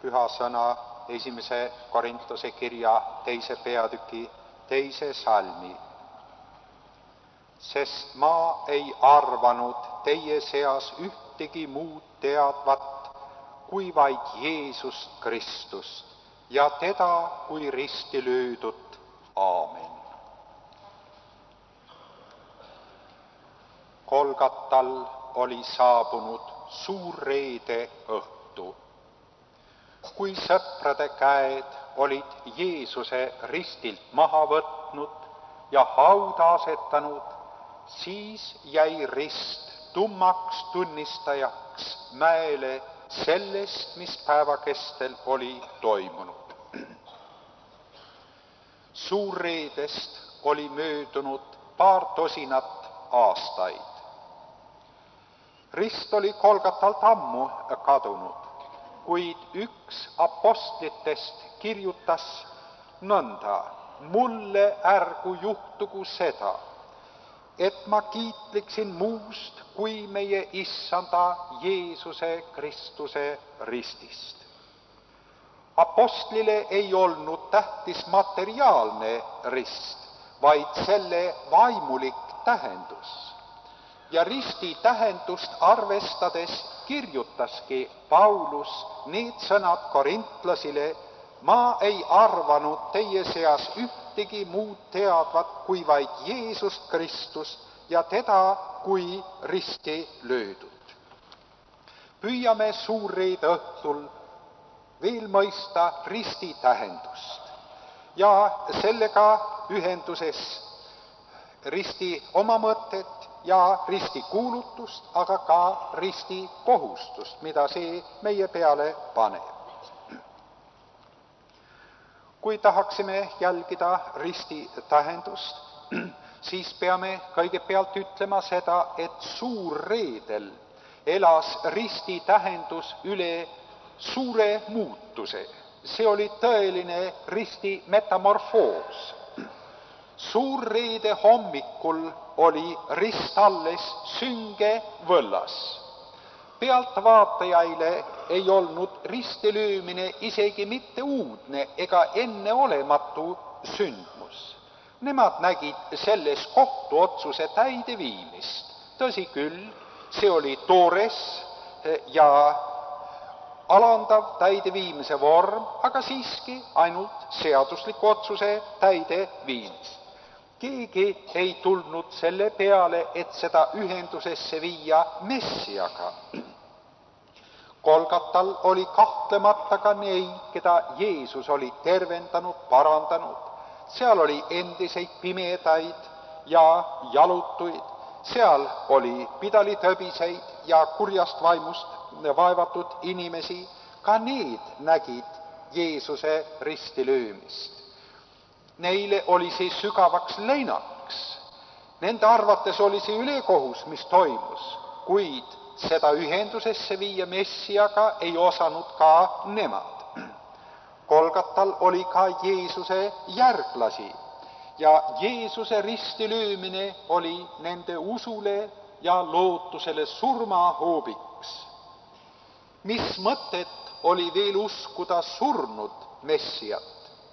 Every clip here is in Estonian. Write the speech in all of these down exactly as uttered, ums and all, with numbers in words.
Püha sõna esimese Korintuse kirja teise peatüki teise salmi. Sest ma ei arvanud teie seas ühtegi muud teadvat kui vaid Jeesust Kristust ja teda kui risti löödut. Aamen. Golgatal oli saabunud suur reede õhtu. Kui sõprade käed olid Jeesuse ristilt maha võtnud ja hauda asetanud, siis jäi rist tummaks tunnistajaks mäele sellest, mis päeva kestel oli toimunud. Suurreedest oli möödunud paar tosinat aastaid. Rist oli Golgatalt ammu kadunud, kuid üks apostlitest kirjutas nõnda: mulle ärgu juhtugu seda, et ma kiitliksin muust kui meie Issanda Jeesuse Kristuse ristist. Apostlile ei olnud tähtis materiaalne rist, vaid selle vaimulik tähendus. Ja risti tähendust arvestades kirjutaski Paulus need sõnad korintlasile: ma ei arvanud teie seas ühtegi muud teadvat kui vaid Jeesust Kristust ja teda kui risti löödut. Püüame suurreede õhtul veel mõista risti tähendust ja sellega ühenduses risti oma mõtet ja risti kuulutust, aga ka risti kohustust, mida see meie peale paneb. Kui tahaksime jälgida risti tähendust, siis peame kõigepealt ütlema seda, et suurreedel elas risti tähendus üle suure muutuse. See oli tõeline risti metamorfoos. Suurreede hommikul oli rist alles sünge võllas. Pealtvaatajaile ei olnud ristilöömine isegi mitte uudne ega enneolematu sündmus. Nemad nägid selles kohtuotsuse täideviimist. Tõsi küll, see oli toores ja alandav täideviimise vorm, aga siiski ainult seadusliku otsuse täideviimist. Keegi ei tulnud selle peale, et seda ühendusesse viia Messiaga. Golgatal oli kahtlemata ka neid, keda Jeesus oli tervendanud, parandanud. Seal oli endiseid pimedaid ja jalutuid, seal oli pidalitõbiseid ja kurjast vaimust vaevatud inimesi. Ka need nägid Jeesuse ristilöömist. Neile oli see sügavaks leinaks. Nende arvates oli see ülekohus, mis toimus, kuid seda ühendusesse viia Messiaga ei osanud ka nemad. Golgatal oli ka Jeesuse järglasi ja Jeesuse ristilöömine oli nende usule ja lootusele surmahoobiks. Mis mõtet oli veel uskuda surnud Messiat?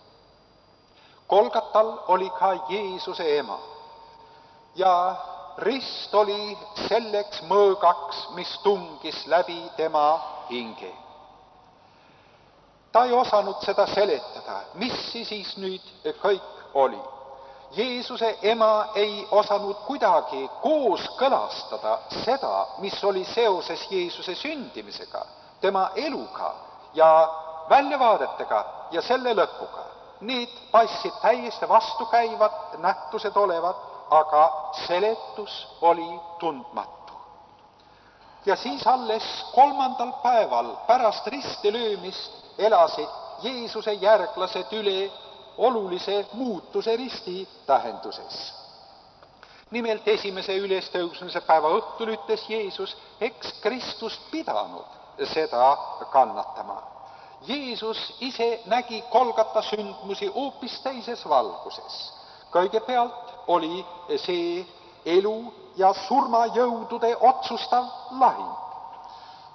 Golgatal oli ka Jeesuse ema ja rist oli selleks mõõgaks, mis tungis läbi tema hinge. Ta ei osanud seda seletada, mis siis nüüd kõik oli. Jeesuse ema ei osanud kuidagi kooskõlastada seda, mis oli seoses Jeesuse sündimisega, tema eluga ja väljavaadetega ja selle lõpuga. Need paistsid täiesti vastukäivad nähtused olevat, aga seletus oli tundmatu. Ja siis alles kolmandal päeval pärast ristilöömist elasid Jeesuse järglased üle olulise muutuse risti tähenduses. Nimelt esimese ülestõusmise päeva õhtul ütles Jeesus, eks Kristus pidanud seda kannatama. Jeesus ise nägi Golgata sündmusi hoopis teises valguses. Kõigepealt oli see elu ja surmajõudude otsustav lahing.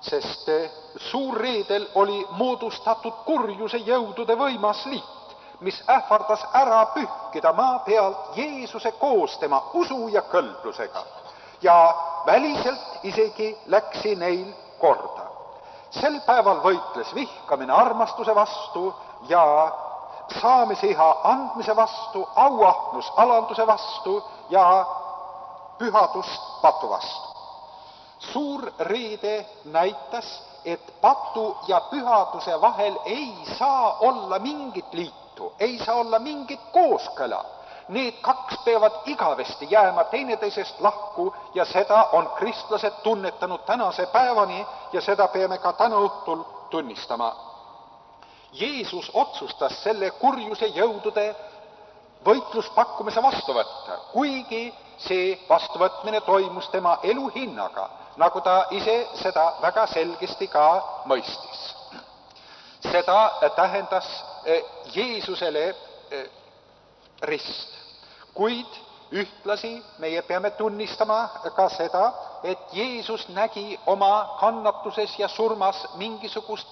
sest suurreedel oli moodustatud kurjuse jõudude võimas liit, mis ähvardas ära pühkida maa pealt Jeesuse koos tema usu ja kõlblusega. Ja väliselt isegi läksi neil korda. Sel päeval võitles vihkamine armastuse vastu ja saamisiha andmise vastu, auahnus alanduse vastu ja pühadus patu vastu. Suur reede näitas, et patu ja pühaduse vahel ei saa olla mingit liitu, ei saa olla mingit kooskõla. Need kaks peavad igavesti jääma teineteisest lahku ja seda on kristlased tunnetanud tänase päevani ja seda peame ka täna õhtul tunnistama. Jeesus otsustas selle kurjuse jõudude võitluspakkumise vastu võtta, kuigi see vastuvõtmine toimus tema elu hinnaga, nagu ta ise seda väga selgesti ka mõistis. Seda tähendas Jeesusele rist, kuid ühtlasi meie peame tunnistama ka seda, et Jeesus nägi oma kannatuses ja surmas mingisugust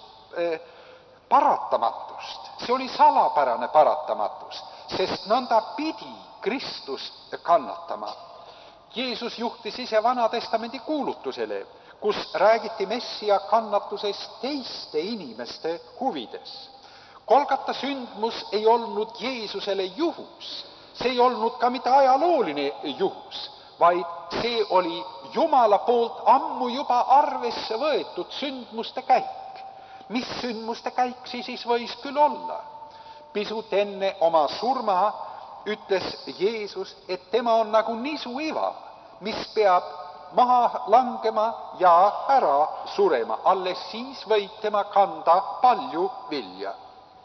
paratamatust. See oli salapärane paratamatus, sest nõnda pidi Kristus kannatama. Jeesus juhtis ise Vana Testamendi kuulutusele, kus räägiti Messia kannatusest teiste inimeste huvides. Kolgata sündmus ei olnud Jeesusele juhus, see ei olnud ka mitte ajalooline juhus, vaid see oli Jumala poolt ammu juba arvesse võetud sündmuste käik. Mis sündmuste käik siis võis küll olla? Pisut enne oma surma ütles Jeesus, et tema on nagu nisuiva, mis peab maha langema ja ära surema. Alles siis võib tema kanda palju vilja.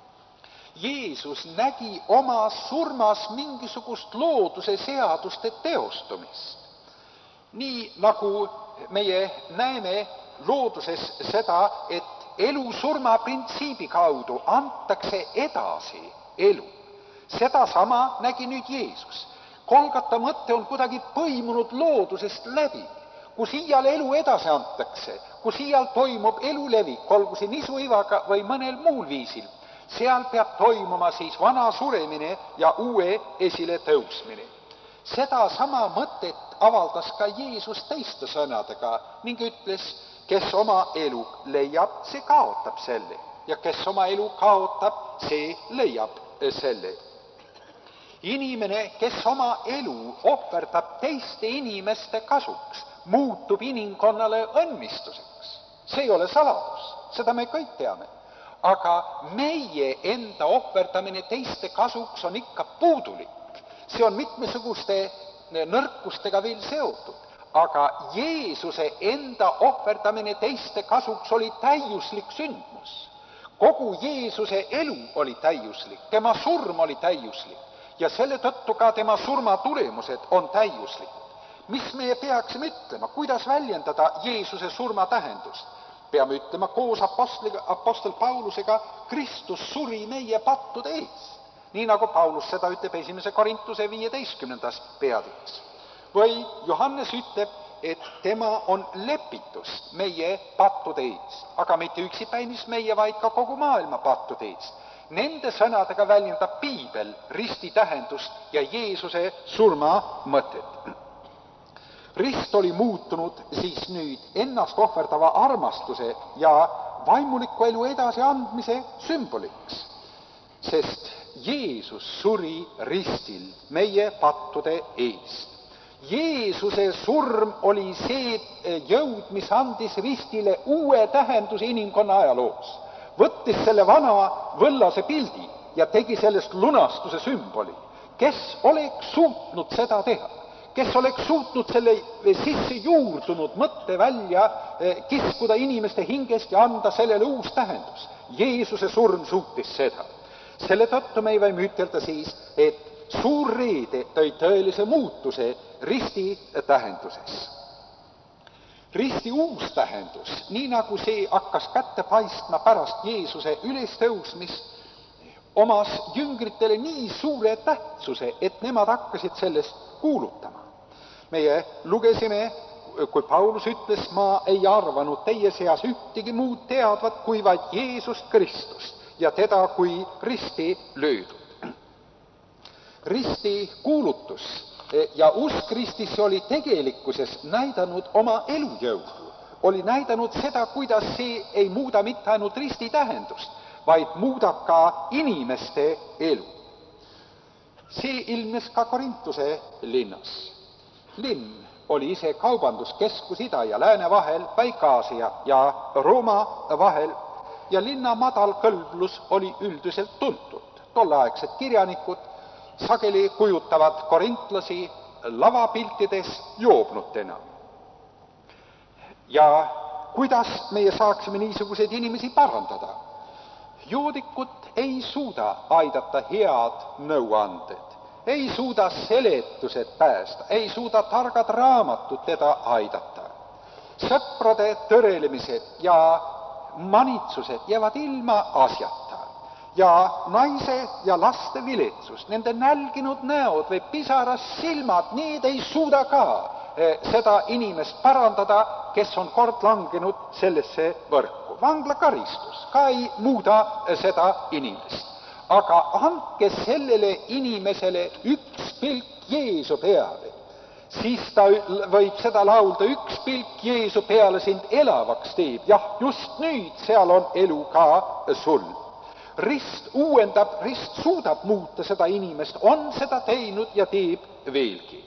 Jeesus nägi oma surmas mingisugust looduse seaduste teostumist. Nii nagu meie näeme looduses seda, et elu-surma printsiibi kaudu antakse edasi elu. Sedasama nägi nüüd Jeesus. Kolgata mõte on kuidagi põimunud loodusest läbi, kus iial elu edasi antakse, kus iial toimub elu levik, olgu see nisuivaga või mõnel muul viisil. Seal peab toimuma siis vana suremine ja uue esile tõusmine. Seda sama mõtet avaldas ka Jeesus teiste sõnadega ning ütles, kes oma elu leiab, see kaotab selle ja kes oma elu kaotab, see leiab selle. Inimene, kes oma elu ohverdab teiste inimeste kasuks, muutub inimkonnale õnnistuseks. See ei ole saladus, seda me kõik teame. Aga meie enda ohverdamine teiste kasuks on ikka puudulik. See on mitmesuguste nõrkustega veel seotud. Aga Jeesuse enda ohverdamine teiste kasuks oli täiuslik sündmus. Kogu Jeesuse elu oli täiuslik, tema surm oli täiuslik ja selle tõttu ka tema surma tulemused on täiuslikud. Mis meie peaksime ütlema, kuidas väljendada Jeesuse surma tähendust? Peame ütlema koos apostliga, apostel Paulusega, Kristus suri meie pattude ees. Nii nagu Paulus seda ütleb esimese Korintuse viieteistkümnendas peatükis. Või Johannes ütleb, et tema on lepitus meie pattude ees, aga mitte üksipäinis meie, vaid ka kogu maailma pattude ees. Nende sõnadega väljendab Piibel risti tähendust ja Jeesuse surma mõtet. Rist oli muutunud siis nüüd ennast ohverdava armastuse ja vaimuliku elu edasi andmise sümboliks, sest Jeesus suri ristil meie pattude eest. Jeesuse surm oli see jõud, mis andis ristile uue tähenduse inimkonna ajaloos. Võttis selle vana võllase pildi ja tegi sellest lunastuse sümboli. Kes oleks suutnud seda teha? Kes oleks suutnud selle sisse juurdunud mõtte välja kiskuda inimeste hingest ja anda sellele uus tähendus? Jeesuse surm suutis seda. Selle tõttu me võime ütelda siis, et suur reede tõi tõelise muutuse risti tähenduses. Risti uus tähendus, nii nagu see hakkas kätte paistma pärast Jeesuse ülestõusmist, omas jüngritele nii suure tähtsuse, et nemad hakkasid sellest kuulutama. Meie lugesime kui Paulus ütles, ma ei arvanud teie seas ühtegi muud teadvat kui vaid Jeesust Kristust ja teda kui risti löödud. Risti kuulutus ja usk Kristisse oli tegelikkuses näidanud oma elujõudu, oli näidanud seda, kuidas see ei muuda mitte ainult risti tähendust, vaid muudab ka inimeste elu. See ilmnes ka Korintuse linnas. Linn oli ise kaubanduskeskus ida ja lääne vahel, Vaikaasia ja Rooma vahel, ja linna madal kõlblus oli üldiselt tuntud. Tolleaegsed kirjanikud sageli kujutavad korintlasi lavapiltides joobnutena. Ja kuidas meie saaksime niisuguseid inimesi parandada? Joodikud ei suuda aidata head nõuanded, ei suuda seletused päästa, ei suuda targad raamatud teda aidata. Sõprade tõrelemised ja manitsused jäävad ilma asjata ja naise ja laste viletsus, nende nälginud näod või pisaras silmad, need ei suuda ka seda inimest parandada, kes on kord langenud sellesse võrku. Vanglakaristus ka ei muuda seda inimest. Aga andke sellele inimesele üks pilk Jeesu peale, siis ta võib seda laulda, üks pilk Jeesu peale sind elavaks teeb. Jah, just nüüd seal on elu ka sul. Rist uuendab, rist suudab muuta seda inimest, on seda teinud ja teeb veelgi.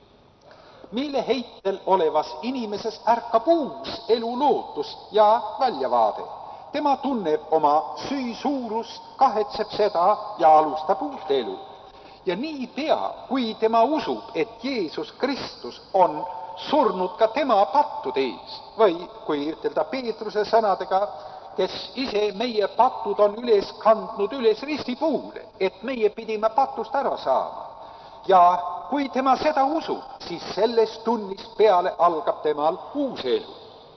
Meeleheitel olevas inimeses ärkab uus elulootus ja väljavaade. Tema tunneb oma süü suurust, kahetseb seda ja alustab uut elu. Ja nii pea, kui tema usub, et Jeesus Kristus on surnud ka tema pattude ees, või kui ütelda Peetruse sõnadega, kes ise meie patud on üles kandnud üles ristipuule, et meie pidime patust ära saama. Ja kui tema seda usub, siis sellest tunnist peale algab temal uus elu.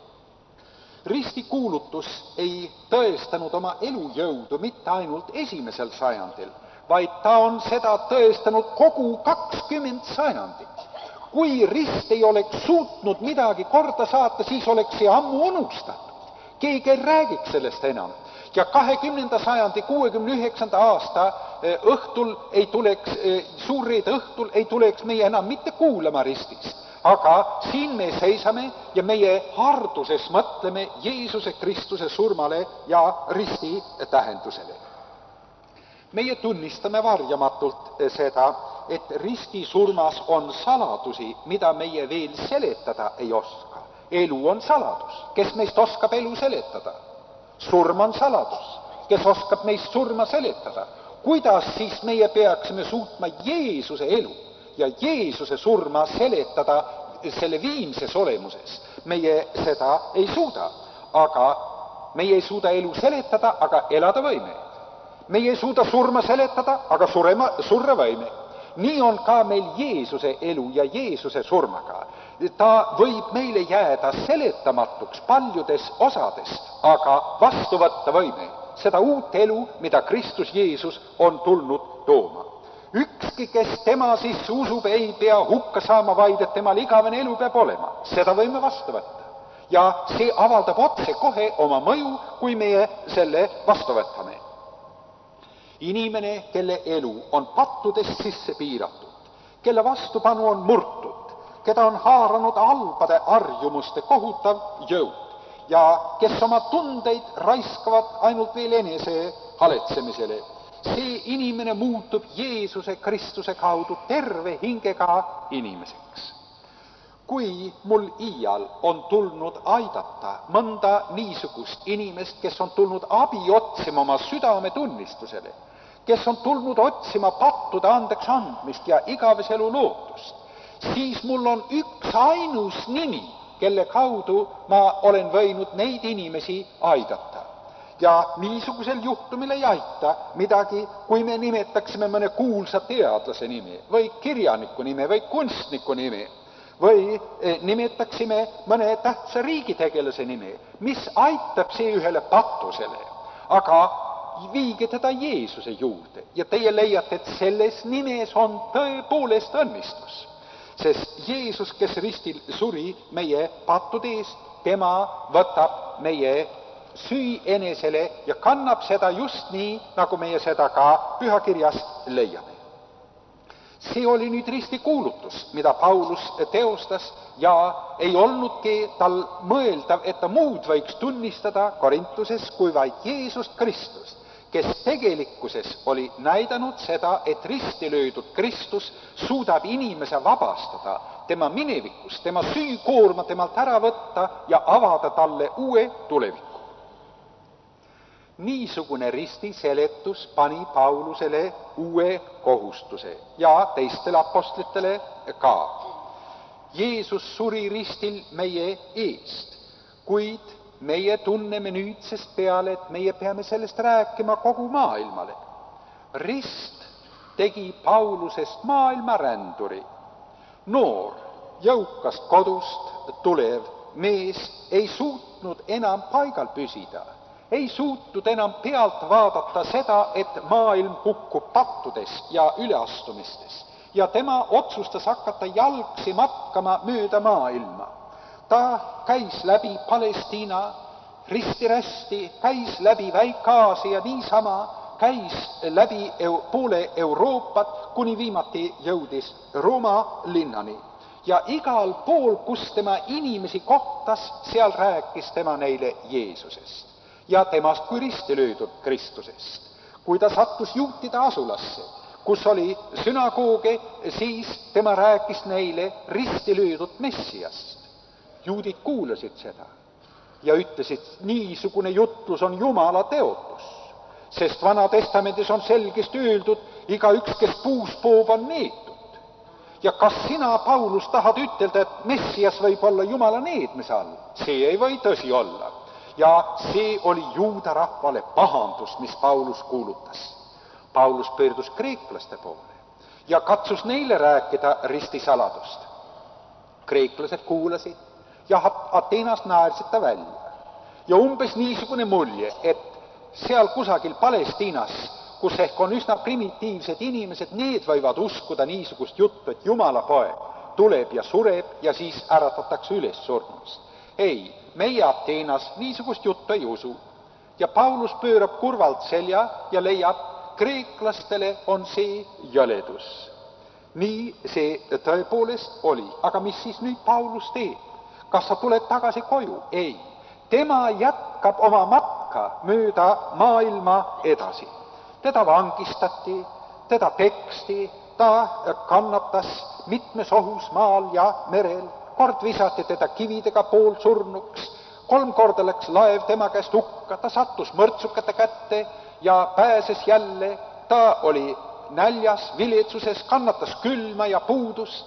Ristikuulutus ei tõestanud oma elujõudu mitte ainult esimesel sajandil, vaid ta on seda tõestanud kogu kakskümmend sajandit. Kui rist ei oleks suutnud midagi korda saata, siis oleks see ammu unustatud. Keegi ei räägiks sellest enam. Ja kahekümnenda sajandi kuuekümne üheksanda aasta õhtul ei tuleks, suurreede õhtul ei tuleks meie enam mitte kuulama ristist. Aga siin me seisame ja meie harduses mõtleme Jeesuse Kristuse surmale ja risti tähendusele. Meie tunnistame varjamatult seda, et risti surmas on saladusi, mida meie veel seletada ei oska. Elu on saladus. Kes meist oskab elu seletada? Surm on saladus. Kes oskab meist surma seletada? Kuidas siis meie peaksime suutma Jeesuse elu ja Jeesuse surma seletada selle viimses olemuses? Meie seda ei suuda, aga meie ei suuda elu seletada, aga elada võime. Meie ei suuda surma seletada, aga surema, surra võime. Nii on ka meil Jeesuse elu ja Jeesuse surmaga. Ta võib meile jääda seletamatuks paljudes osades, aga vastu võtta võime seda uut elu, mida Kristus Jeesus on tulnud tooma. Ükski, kes tema sisse usub, ei pea hukka saama, vaid et temal igavene elu peab olema. Seda võime vastu võtta. Ja see avaldab otse kohe oma mõju, kui meie selle vastu võtame. Inimene, kelle elu on pattudest sisse piiratud, kelle vastupanu on murtud, keda on haaranud halbade arjumuste kohutav jõud ja kes oma tundeid raiskavad ainult veel enese haletsemisele. See inimene muutub Jeesuse Kristuse kaudu terve hingega inimeseks. Kui mul iial on tulnud aidata mõnda niisugust inimest, kes on tulnud abi otsima oma südametunnistusele, kes on tulnud otsima pattude andeks andmist ja igaveselu lootust, siis mul on üks ainus nimi, kelle kaudu ma olen võinud neid inimesi aidata. Ja niisugusel juhtumil ei aita midagi, kui me nimetaksime mõne kuulsa teadlase nime või kirjaniku nime või kunstniku nime või nimetaksime mõne tähtsa riigitegelase nime, mis aitab see ühele patusele, aga viige teda Jeesuse juurde ja teie leiate, et selles nimes on tõepoolest õnnistus. Sest Jeesus, kes ristil suri meie pattude eest, tema võtab meie süü enesele ja kannab seda just nii, nagu meie seda ka pühakirjast leiame. See oli nüüd ristikuulutus, mida Paulus teostas ja ei olnudki tal mõeldav, et ta muud võiks tunnistada Korintuses kui vaid Jeesust Kristust, kes tegelikkuses oli näidanud seda, et risti löödud Kristus suudab inimese vabastada tema minevikust, tema süükoorma temalt ära võtta ja avada talle uue tuleviku. Niisugune risti seletus pani Paulusele uue kohustuse ja teistele apostlitele ka. Jeesus suri ristil meie eest, kuid meie tunneme nüüdsest peale, et meie peame sellest rääkima kogu maailmale. Rist tegi Paulusest maailma ränduri. Noor, jõukast kodust tulev mees ei suutnud enam paigal püsida, ei suutnud enam pealt vaadata seda, et maailm hukkub pattudes ja üleastumistes ja tema otsustas hakata jalgsi matkama mööda maailma. Ta käis läbi Palestiina risti-rästi, käis läbi Väike-Aasia, niisama käis läbi poole Euroopat, kuni viimati jõudis Rooma linnani. Ja igal pool, kus tema inimesi kohtas, seal rääkis tema neile Jeesusest ja temast kui risti löödud Kristusest. Kui ta sattus juutide asulasse, kus oli sünagooge, siis tema rääkis neile risti löödud Messiast. Juudid kuulasid seda ja ütlesid, niisugune jutlus on Jumala teotus, sest Vana Testamendis on selgesti öeldud, igaüks, kes puus poob, on neetud. Ja kas sina, Paulus, tahad ütelda, et Messias võib olla Jumala needmise all? See ei või tõsi olla. Ja see oli juuda rahvale pahandus, mis Paulus kuulutas. Paulus pöördus kreeklaste poole ja katsus neile rääkida ristisaladust. Kreeklased kuulasid ja Ateenas naersid ta välja. Ja umbes niisugune mulje, et seal kusagil Palestiinas, kus ehk on üsna primitiivsed inimesed, need võivad uskuda niisugust juttu, et Jumala poeg tuleb ja sureb ja siis äratatakse üles surnust. Ei, meie Ateenas niisugust juttu ei usu. Ja Paulus pöörab kurvalt selja ja leiab, kreeklastele on see jäledus. Nii see tõepoolest oli. Aga mis siis nüüd Paulus teeb? Kas ta tuleb tagasi koju? Ei. Tema jätkab oma matka mööda maailma edasi. Teda vangistati, teda peksti, ta kannatas mitmes ohus maal ja merel. Kord visati teda kividega pool surnuks, kolm korda läks laev tema käest hukka, ta sattus mõrtsukate kätte ja pääses jälle. Ta oli näljas, viletsuses, kannatas külma ja puudust.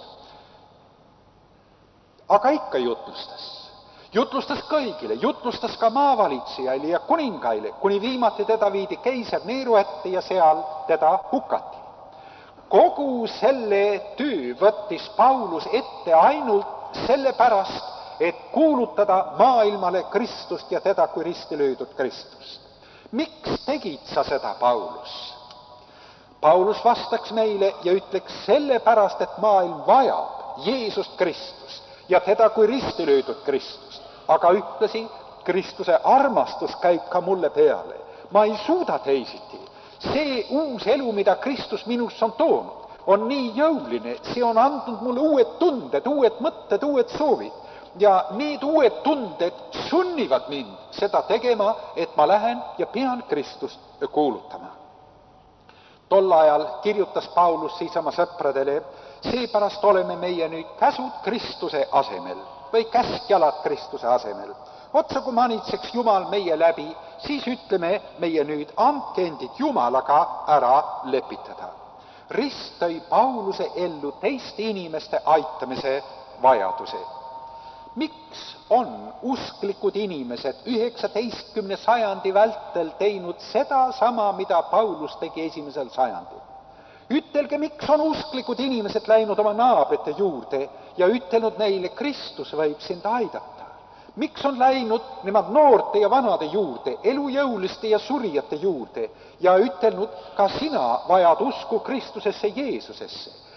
Aga ikka jutlustas. Jutlustas kõigile, jutlustas ka maavalitsejaile ja kuningaile, kuni viimati teda viidi keiser Neero ette ja seal teda hukati. Kogu selle töö võttis Paulus ette ainult sellepärast, et kuulutada maailmale Kristust ja teda kui risti löödud Kristust. Miks tegid sa seda, Paulus? Paulus vastaks meile ja ütleks sellepärast, et maailm vajab Jeesust Kristust ja teda kui risti löödud Kristust. Aga ütlesi, Kristuse armastus käib ka mulle peale. Ma ei suuda teisiti. See uus elu, mida Kristus minus on toonud, on nii jõuline, see on andnud mulle uued tunded, uued mõtted, uued soovid. Ja need uued tunded sunnivad mind seda tegema, et ma lähen ja pean Kristust kuulutama. Tol ajal kirjutas Paulus siis oma sõpradele, seepärast oleme meie nüüd käsud Kristuse asemel või käskjalad Kristuse asemel. Otsa kui manitseks Jumal meie läbi, siis ütleme meie nüüd andke endid Jumalaga ära lepitada. Rist tõi Pauluse ellu teiste inimeste aitamise vajaduse. Miks on usklikud inimesed üheksateistkümne sajandi vältel teinud seda sama, mida Paulus tegi esimesel sajandil? Ütelge, miks on usklikud inimesed läinud oma naabrite juurde ja ütelnud neile, Kristus võib sind aidata? Miks on läinud nemad noorte ja vanade juurde, elujõuliste ja surijate juurde ja ütelnud, ka sina vajad usku Kristusesse, Jeesusesse?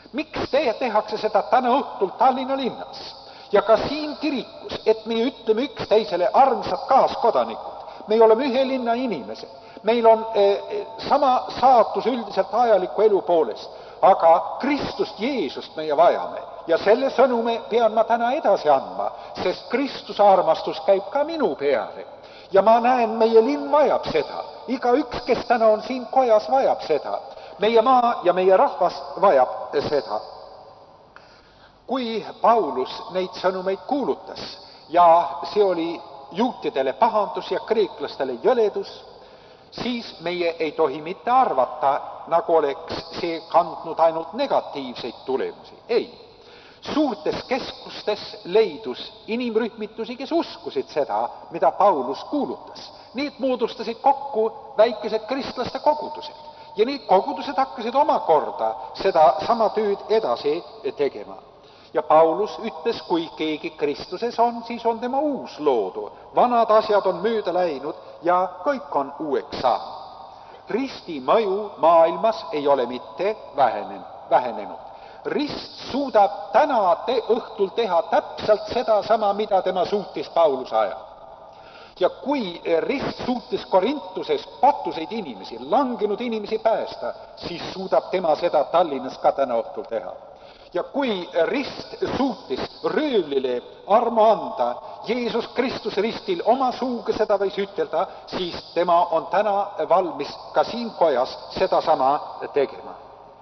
Miks te tehakse seda täna õhtul Tallinna linnas ja ka siin kirikus, et me ütleme üksteisele armsad kaaskodanikud, me oleme ühe linna inimesed, meil on eh, sama saatus üldiselt ajaliku elu poolest, aga Kristust Jeesust meie vajame ja selle sõnume pean ma täna edasi andma, sest Kristuse armastus käib ka minu peale ja ma näen, meie linn vajab seda, iga üks, kes täna on siin kojas, vajab seda, meie maa ja meie rahvas vajab seda. Kui Paulus neid sõnumeid kuulutas ja see oli juutidele pahandus ja kreeklastele jõledus, siis meie ei tohi mitte arvata, nagu oleks see kandnud ainult negatiivseid tulemusi. Ei, suurtes keskustes leidus inimrühmitusi, kes uskusid seda, mida Paulus kuulutas. Need moodustasid kokku väikesed kristlaste kogudused ja need kogudused hakkasid omakorda seda sama tööd edasi tegema. Ja Paulus ütles, kui keegi Kristuses on, siis on tema uus loodu. Vanad asjad on mööda läinud ja kõik on uueks saanud. Risti mõju maailmas ei ole mitte vähenenud. Rist suudab täna te õhtul teha täpselt seda sama, mida tema suutis Pauluse ajal. Ja kui rist suutis Korintuses patuseid inimesi, langenud inimesi päästa, siis suudab tema seda Tallinnas ka täna õhtul teha. Ja kui rist suutis röövlile armu anda, Jeesus Kristus ristil oma suuga seda võis ütelda, siis tema on täna valmis ka siin kojas seda sama tegema.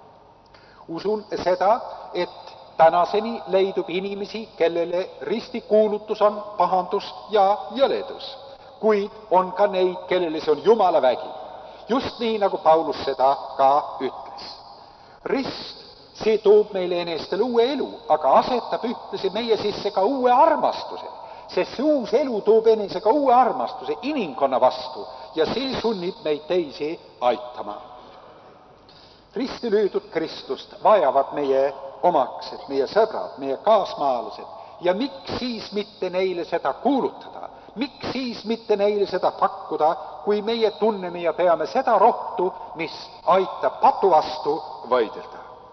Usun seda, et tänaseni leidub inimesi, kellele risti kuulutus on pahandus ja jõledus, kuid on ka neid, kellele see on Jumala vägi. Just nii, nagu Paulus seda ka ütles. Rist see toob meile enestele uue elu, aga asetab ühtlasi meie sisse ka uue armastuse, sest see uus elu toob enesega uue armastuse inimkonna vastu ja see sunnib meid teisi aitama. Risti löödud Kristust vajavad meie omaksed, meie sõbrad, meie kaasmaalased ja miks siis mitte neile seda kuulutada, miks siis mitte neile seda pakkuda, kui meie tunneme ja peame seda rohtu, mis aitab patu vastu võidelda.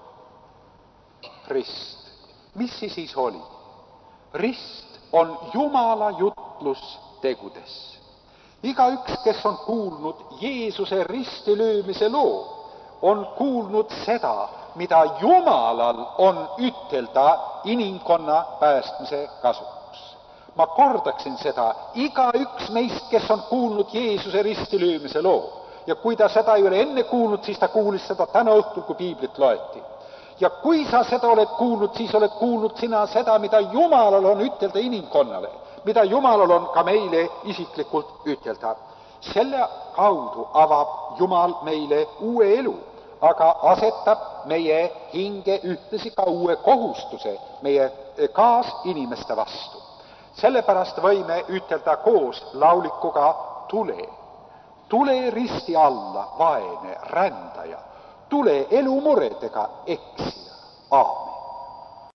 Rist. Mis see siis oli? Rist on Jumala jutlus tegudes. Iga üks, kes on kuulnud Jeesuse risti löömise loo, on kuulnud seda, mida Jumalal on ütelda inimkonna päästmise kasuks. Ma kordaksin seda, iga üks meist, kes on kuulnud Jeesuse risti löömise loo, ja kui ta seda ei ole enne kuulnud, siis ta kuulis seda täna õhtul, kui piiblit loeti. Ja kui sa seda oled kuulnud, siis oled kuulnud sina seda, mida Jumalal on ütelda inimkonnale, mida Jumalal on ka meile isiklikult ütelda. Selle kaudu avab Jumal meile uue elu, aga asetab meie hinge ühtlasi ka uue kohustuse meie kaasinimeste vastu. Sellepärast võime ütelda koos laulikuga tule. Tule risti alla, vaene rändaja. Tule elumuredega eksija. Aamen.